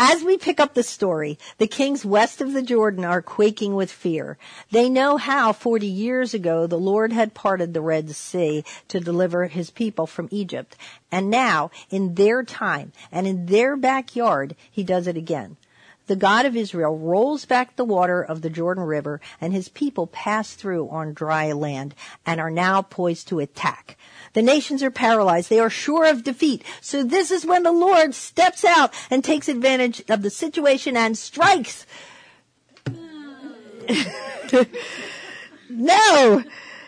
As we pick up the story, the kings west of the Jordan are quaking with fear. They know how 40 years ago the Lord had parted the Red Sea to deliver his people from Egypt. And now, in their time and in their backyard, he does it again. The God of Israel rolls back the water of the Jordan River, and his people pass through on dry land and are now poised to attack. The nations are paralyzed. They are sure of defeat. So this is when the Lord steps out and takes advantage of the situation and strikes. No,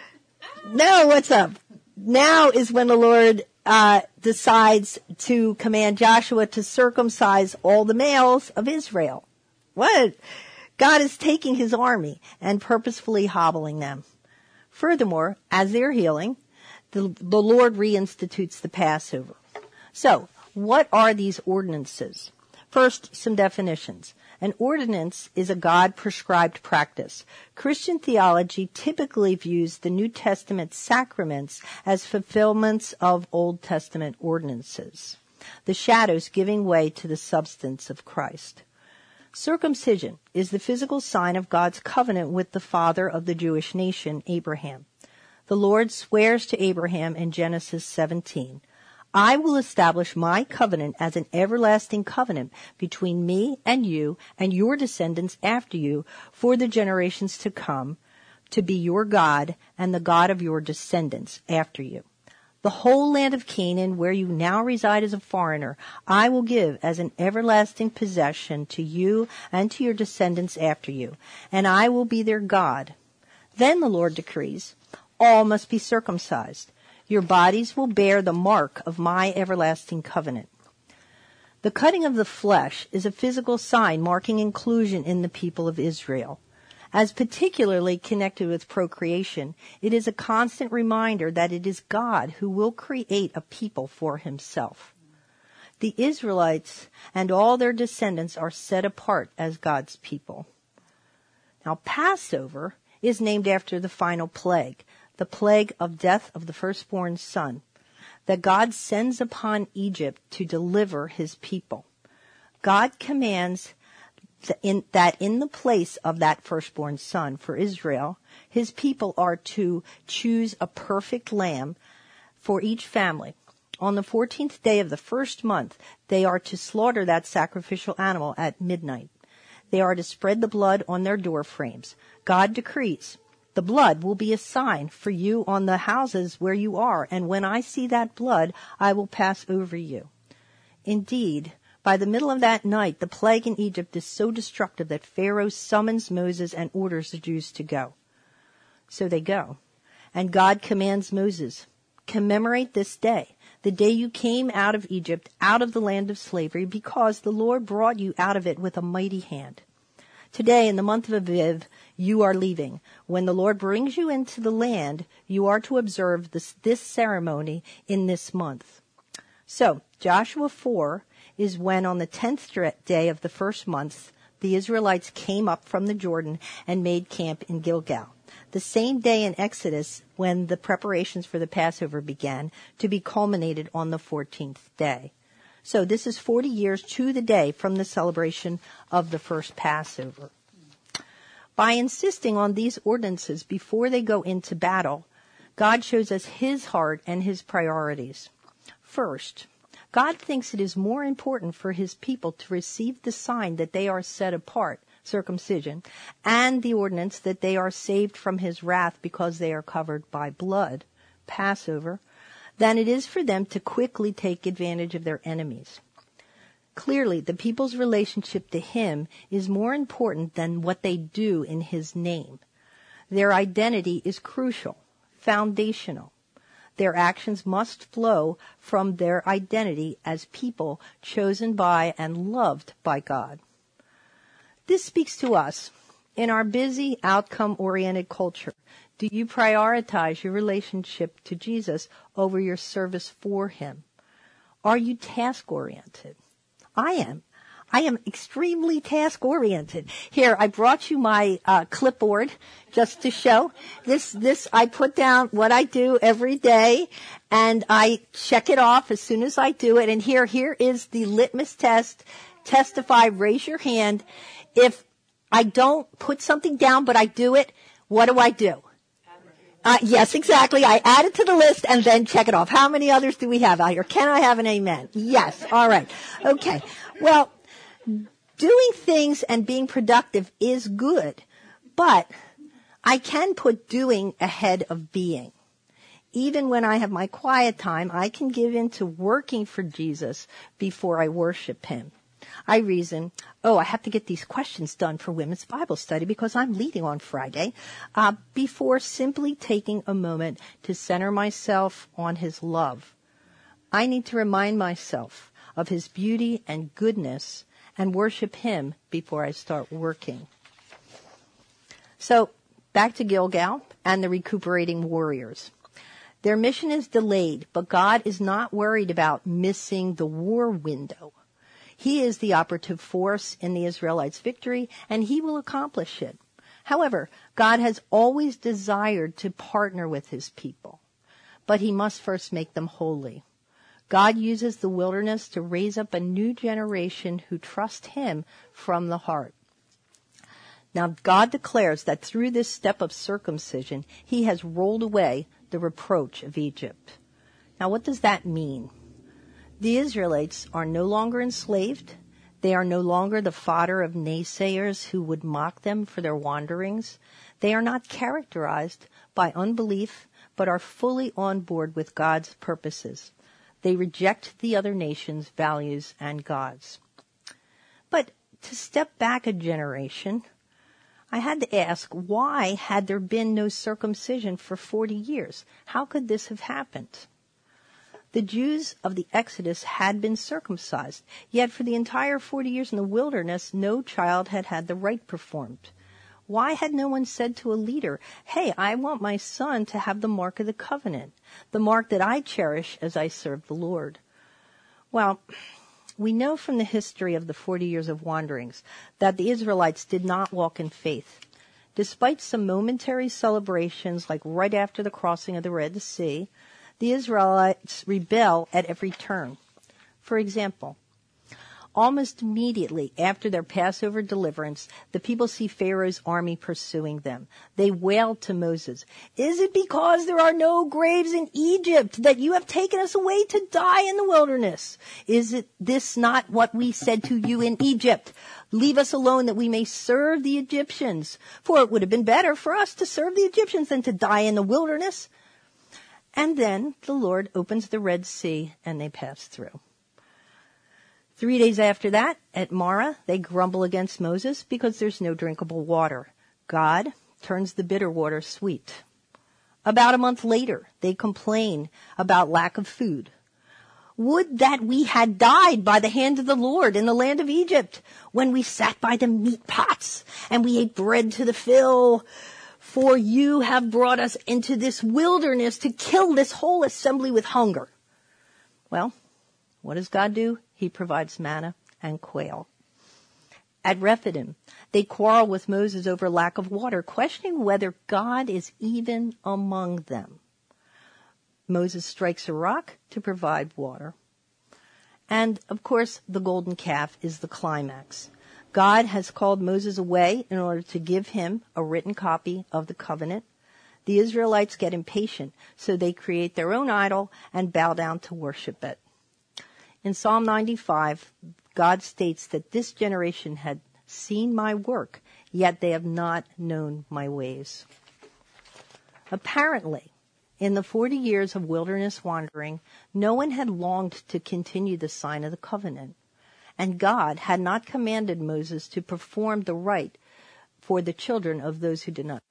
what's up? Now is when the Lord decides to command Joshua to circumcise all the males of Israel. What? God is taking his army and purposefully hobbling them. Furthermore, as they're healing, the Lord reinstitutes the Passover. So, what are these ordinances? First, some definitions. An ordinance is a God-prescribed practice. Christian theology typically views the New Testament sacraments as fulfillments of Old Testament ordinances, the shadows giving way to the substance of Christ. Circumcision is the physical sign of God's covenant with the father of the Jewish nation, Abraham. The Lord swears to Abraham in Genesis 17, I will establish my covenant as an everlasting covenant between me and you and your descendants after you for the generations to come, to be your God and the God of your descendants after you. The whole land of Canaan, where you now reside as a foreigner, I will give as an everlasting possession to you and to your descendants after you, and I will be their God. Then the Lord decrees, all must be circumcised. Your bodies will bear the mark of my everlasting covenant. The cutting of the flesh is a physical sign marking inclusion in the people of Israel. As particularly connected with procreation, it is a constant reminder that it is God who will create a people for himself. The Israelites and all their descendants are set apart as God's people. Now, Passover is named after the final plague, the plague of death of the firstborn son, that God sends upon Egypt to deliver his people. God commands that in the place of that firstborn son for Israel, his people are to choose a perfect lamb for each family. On the 14th day of the first month, they are to slaughter that sacrificial animal at midnight. They are to spread the blood on their door frames. God decrees, the blood will be a sign for you on the houses where you are, and when I see that blood, I will pass over you. Indeed, by the middle of that night, the plague in Egypt is so destructive that Pharaoh summons Moses and orders the Jews to go. So they go. And God commands Moses, commemorate this day, the day you came out of Egypt, out of the land of slavery, because the Lord brought you out of it with a mighty hand. Today, in the month of Aviv, you are leaving. When the Lord brings you into the land, you are to observe this ceremony in this month. So, Joshua 4 is when on the 10th day of the first month, the Israelites came up from the Jordan and made camp in Gilgal. The same day in Exodus when the preparations for the Passover began, to be culminated on the 14th day. So this is 40 years to the day from the celebration of the first Passover. By insisting on these ordinances before they go into battle, God shows us his heart and his priorities. First, God thinks it is more important for his people to receive the sign that they are set apart, circumcision, and the ordinance that they are saved from his wrath because they are covered by blood, Passover, than it is for them to quickly take advantage of their enemies. Clearly, the people's relationship to him is more important than what they do in his name. Their identity is crucial, foundational. Their actions must flow from their identity as people chosen by and loved by God. This speaks to us. In our busy, outcome-oriented culture, do you prioritize your relationship to Jesus over your service for him? Are you task-oriented? I am. I am extremely task-oriented. Here, I brought you my clipboard just to show. This I put down what I do every day, and I check it off as soon as I do it. And here is the litmus test testify, raise your hand. If I don't put something down, but I do it, what do? Yes, exactly. I add it to the list and then check it off. How many others do we have out here? Can I have an amen? Yes. All right. Okay. Well, doing things and being productive is good, but I can put doing ahead of being. Even when I have my quiet time, I can give in to working for Jesus before I worship him. I reason, I have to get these questions done for Women's Bible Study because I'm leading on Friday, before simply taking a moment to center myself on his love. I need to remind myself of his beauty and goodness and worship him before I start working. So, back to Gilgal and the recuperating warriors. Their mission is delayed, but God is not worried about missing the war window. He is the operative force in the Israelites' victory, and he will accomplish it. However, God has always desired to partner with his people, but he must first make them holy. God uses the wilderness to raise up a new generation who trust him from the heart. Now, God declares that through this step of circumcision, he has rolled away the reproach of Egypt. Now, what does that mean? The Israelites are no longer enslaved. They are no longer the fodder of naysayers who would mock them for their wanderings. They are not characterized by unbelief, but are fully on board with God's purposes. They reject the other nations' values and gods. But to step back a generation, I had to ask, why had there been no circumcision for 40 years? How could this have happened? The Jews of the Exodus had been circumcised, yet for the entire 40 years in the wilderness, no child had had the rite performed. Why had no one said to a leader, hey, I want my son to have the mark of the covenant, the mark that I cherish as I serve the Lord? Well, we know from the history of the 40 years of wanderings that the Israelites did not walk in faith. Despite some momentary celebrations, like right after the crossing of the Red Sea, the Israelites rebel at every turn. For example, almost immediately after their Passover deliverance, the people see Pharaoh's army pursuing them. They wail to Moses, "Is it because there are no graves in Egypt that you have taken us away to die in the wilderness? Is this not what we said to you in Egypt? Leave us alone that we may serve the Egyptians. For it would have been better for us to serve the Egyptians than to die in the wilderness." And then the Lord opens the Red Sea and they pass through. 3 days after that, at Marah, they grumble against Moses because there's no drinkable water. God turns the bitter water sweet. About a month later, they complain about lack of food. "Would that we had died by the hand of the Lord in the land of Egypt, when we sat by the meat pots and we ate bread to the fill. For you have brought us into this wilderness to kill this whole assembly with hunger." Well, what does God do? He provides manna and quail. At Rephidim, they quarrel with Moses over lack of water, questioning whether God is even among them. Moses strikes a rock to provide water. And, of course, the golden calf is the climax. God has called Moses away in order to give him a written copy of the covenant. The Israelites get impatient, so they create their own idol and bow down to worship it. In Psalm 95, God states that this generation had seen my work, yet they have not known my ways. Apparently, in the 40 years of wilderness wandering, no one had longed to continue the sign of the covenant, and God had not commanded Moses to perform the rite for the children of those who did not.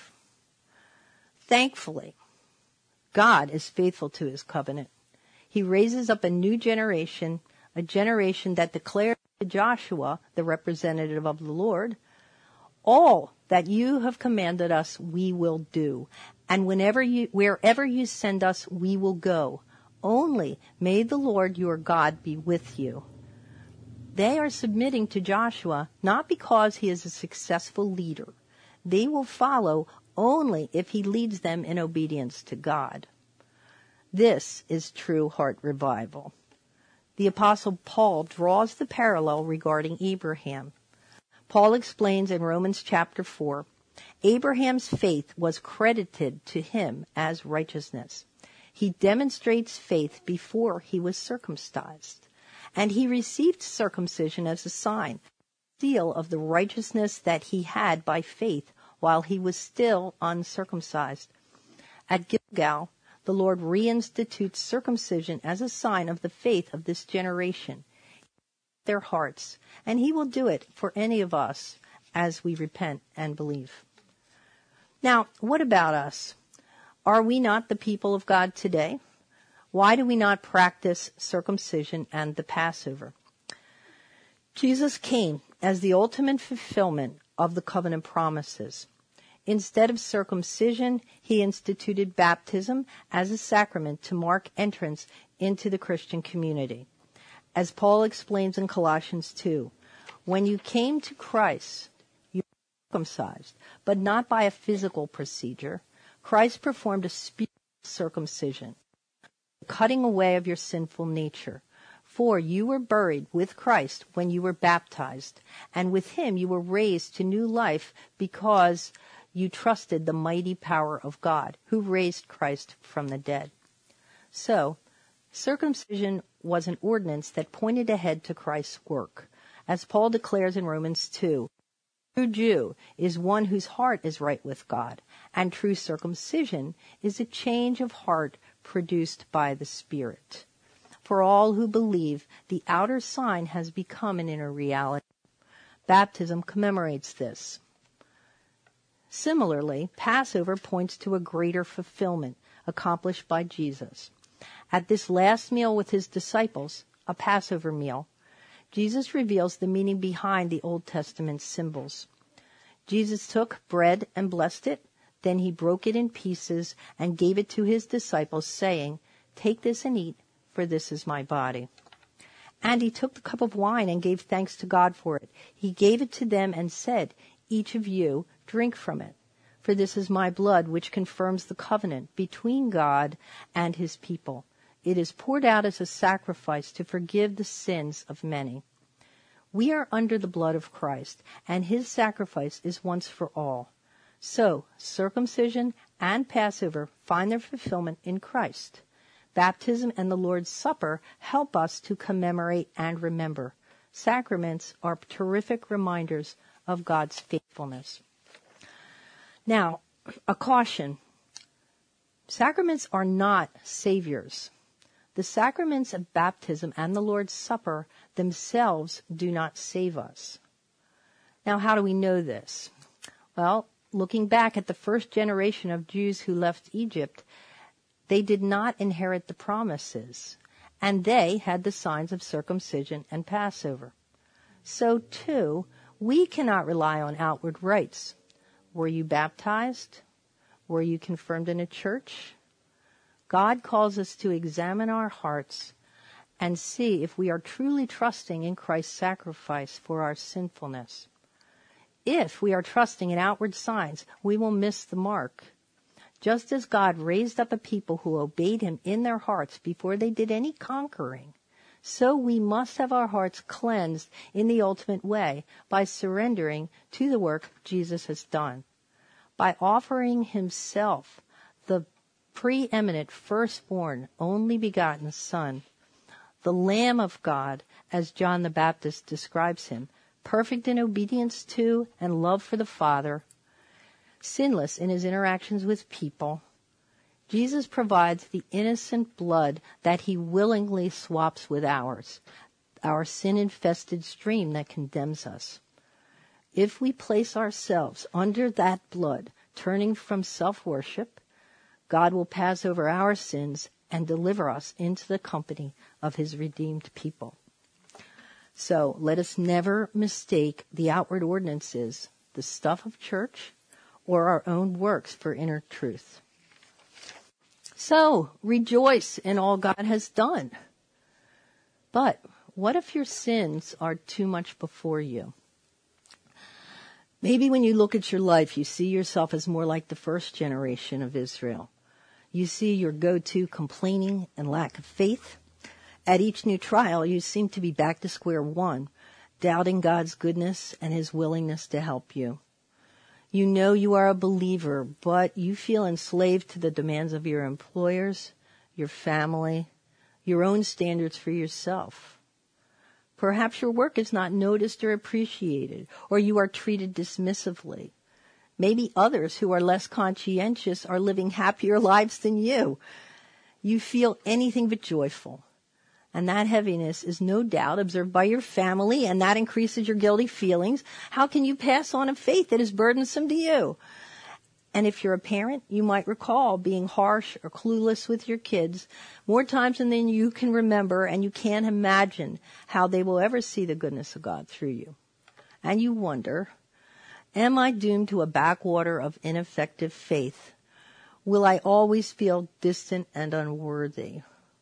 Thankfully, God is faithful to his covenant. He raises up a new generation, a generation that declares to Joshua, the representative of the Lord, "All that you have commanded us, we will do. And wherever you send us, we will go. Only may the Lord your God be with you." They are submitting to Joshua not because he is a successful leader. They will follow only if he leads them in obedience to God. This is true heart revival. the Apostle Paul draws the parallel regarding Abraham. Paul explains in Romans chapter 4, Abraham's faith was credited to him as righteousness. He demonstrates faith before he was circumcised, and he received circumcision as a sign, seal of the righteousness that he had by faith while he was still uncircumcised. At Gilgal, the Lord reinstitutes circumcision as a sign of the faith of this generation, their hearts, and he will do it for any of us as we repent and believe. Now, what about us? Are we not the people of God today? Why do we not practice circumcision and the Passover? Jesus came as the ultimate fulfillment of the covenant promises. Instead of circumcision, he instituted baptism as a sacrament to mark entrance into the Christian community. As Paul explains in Colossians 2, when you came to Christ, you were circumcised, but not by a physical procedure. Christ performed a spiritual circumcision, cutting away of your sinful nature. For you were buried with Christ when you were baptized, and with him you were raised to new life because you trusted the mighty power of God, who raised Christ from the dead. So, circumcision was an ordinance that pointed ahead to Christ's work. As Paul declares in Romans 2, true Jew is one whose heart is right with God, and true circumcision is a change of heart produced by the Spirit. For all who believe, the outer sign has become an inner reality. Baptism commemorates this. Similarly, Passover points to a greater fulfillment accomplished by Jesus. At this last meal with his disciples, a Passover meal, Jesus reveals the meaning behind the Old Testament symbols. Jesus took bread and blessed it, then he broke it in pieces and gave it to his disciples, saying, "Take this and eat, for this is my body." And he took the cup of wine and gave thanks to God for it. He gave it to them and said, "Each of you drink from it, for this is my blood, which confirms the covenant between God and his people. It is poured out as a sacrifice to forgive the sins of many." We are under the blood of Christ, and his sacrifice is once for all. So, circumcision and Passover find their fulfillment in Christ. Baptism and the Lord's Supper help us to commemorate and remember. Sacraments are terrific reminders of God's faithfulness. Now, a caution. Sacraments are not saviors. The sacraments of baptism and the Lord's Supper themselves do not save us. Now, how do we know this? Well, looking back at the first generation of Jews who left Egypt, they did not inherit the promises, and they had the signs of circumcision and Passover. So, too, we cannot rely on outward rites. Were you baptized? Were you confirmed in a church? God calls us to examine our hearts and see if we are truly trusting in Christ's sacrifice for our sinfulness. If we are trusting in outward signs, we will miss the mark. Just as God raised up a people who obeyed him in their hearts before they did any conquering, so we must have our hearts cleansed in the ultimate way by surrendering to the work Jesus has done. By offering himself, the preeminent firstborn, only begotten Son, the Lamb of God, as John the Baptist describes him, perfect in obedience to and love for the Father, sinless in his interactions with people, Jesus provides the innocent blood that he willingly swaps with ours, our sin-infested stream that condemns us. If we place ourselves under that blood, turning from self-worship, God will pass over our sins and deliver us into the company of his redeemed people. So let us never mistake the outward ordinances, the stuff of church, or our own works for inner truth. So rejoice in all God has done. But what if your sins are too much before you? Maybe when you look at your life, you see yourself as more like the first generation of Israel. You see your go-to complaining and lack of faith, At each new trial, you seem to be back to square one, doubting God's goodness and his willingness to help you. You know you are a believer, but you feel enslaved to the demands of your employers, your family, your own standards for yourself. Perhaps your work is not noticed or appreciated, or you are treated dismissively. Maybe others who are less conscientious are living happier lives than you. You feel anything but joyful. And that heaviness is no doubt observed by your family, and that increases your guilty feelings. How can you pass on a faith that is burdensome to you? And if you're a parent, you might recall being harsh or clueless with your kids more times than you can remember, and you can't imagine how they will ever see the goodness of God through you. And you wonder, am I doomed to a backwater of ineffective faith? Will I always feel distant and unworthy?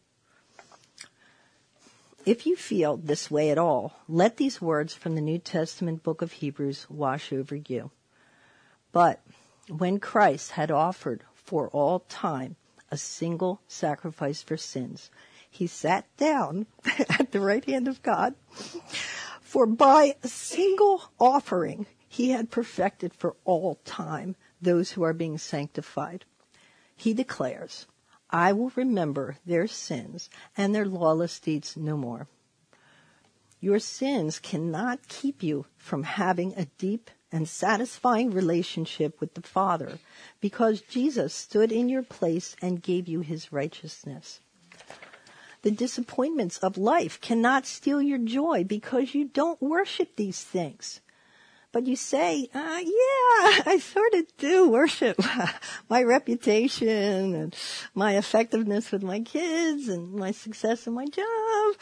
If you feel this way at all, let these words from the New Testament book of Hebrews wash over you. But when Christ had offered for all time a single sacrifice for sins, he sat down at the right hand of God. For by a single offering, he had perfected for all time those who are being sanctified. He declares, I will remember their sins and their lawless deeds no more. Your sins cannot keep you from having a deep and satisfying relationship with the Father, because Jesus stood in your place and gave you his righteousness. The disappointments of life cannot steal your joy because you don't worship these things. But you say, yeah, I sort of do worship my reputation and my effectiveness with my kids and my success in my job.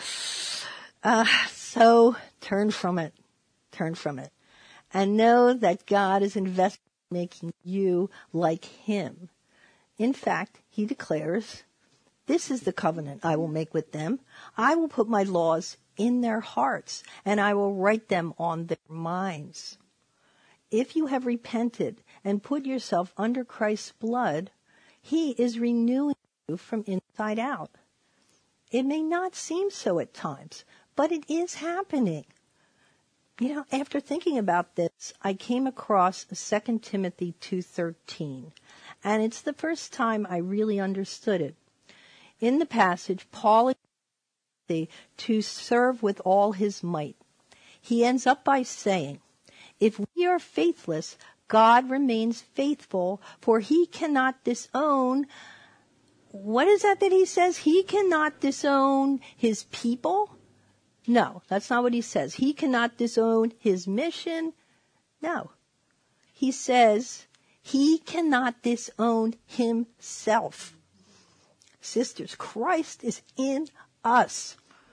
So turn from it. Turn from it. And know that God is invested in making you like him. In fact, he declares, this is the covenant I will make with them. I will put my laws in their hearts, and I will write them on their minds. If you have repented and put yourself under Christ's blood, he is renewing you from inside out. It may not seem so at times, but it is happening. You know, after thinking about this, I came across 2 Timothy 2:13, and it's the first time I really understood it. In the passage, Paul is to serve with all his might. He ends up by saying, if we are faithless, God remains faithful, for he cannot disown. What is that he says? He cannot disown his people? No, that's not what he says. He cannot disown his mission? No. He says he cannot disown himself. Sisters, Christ is in us.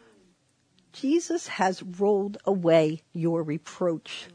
Jesus has rolled away your reproach.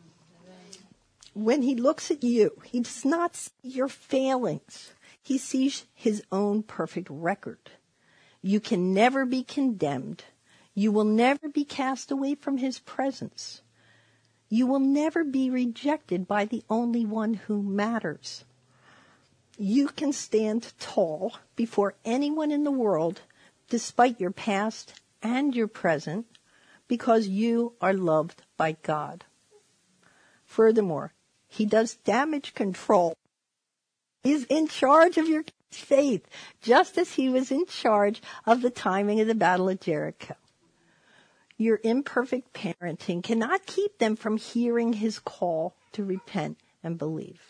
When he looks at you, he does not see your failings. He sees his own perfect record. You can never be condemned. You will never be cast away from his presence. You will never be rejected by the only one who matters. You can stand tall before anyone in the world, despite your past and your present, because you are loved by God. Furthermore, he does damage control. He's in charge of your faith, just as he was in charge of the timing of the Battle of Jericho. Your imperfect parenting cannot keep them from hearing his call to repent and believe.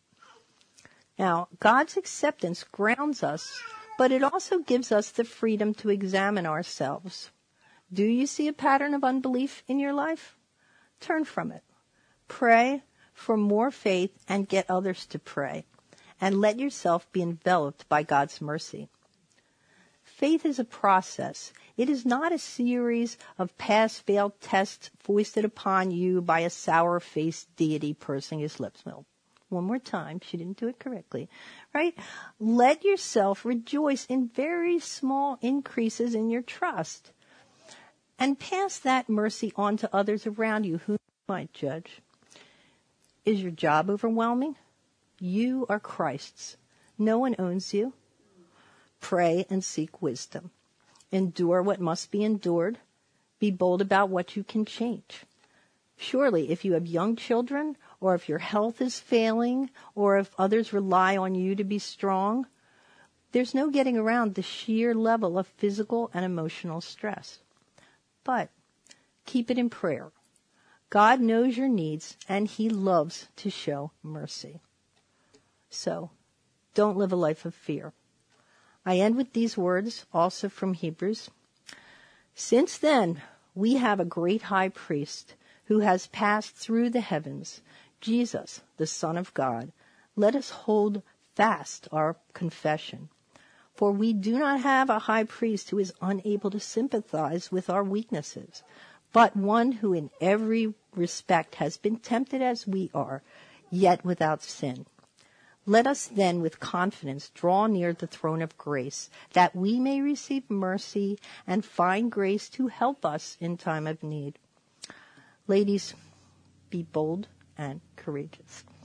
Now, God's acceptance grounds us, but it also gives us the freedom to examine ourselves. Do you see a pattern of unbelief in your life? Turn from it. Pray for more faith and get others to pray. And let yourself be enveloped by God's mercy. Faith is a process. It is not a series of pass-fail tests foisted upon you by a sour-faced deity pursing his lips. Well, one more time, she didn't do it correctly, right? Let yourself rejoice in very small increases in your trust. And pass that mercy on to others around you who might judge. Is your job overwhelming? You are Christ's. No one owns you. Pray and seek wisdom. Endure what must be endured. Be bold about what you can change. Surely, if you have young children, or if your health is failing, or if others rely on you to be strong, there's no getting around the sheer level of physical and emotional stress. But keep it in prayer. God knows your needs, and He loves to show mercy. So, don't live a life of fear. I end with these words, also from Hebrews. Since then, we have a great high priest who has passed through the heavens, Jesus, the Son of God. Let us hold fast our confession. For we do not have a high priest who is unable to sympathize with our weaknesses, but one who in every respect has been tempted as we are, yet without sin. Let us then with confidence draw near the throne of grace, that we may receive mercy and find grace to help us in time of need. Ladies, be bold and courageous.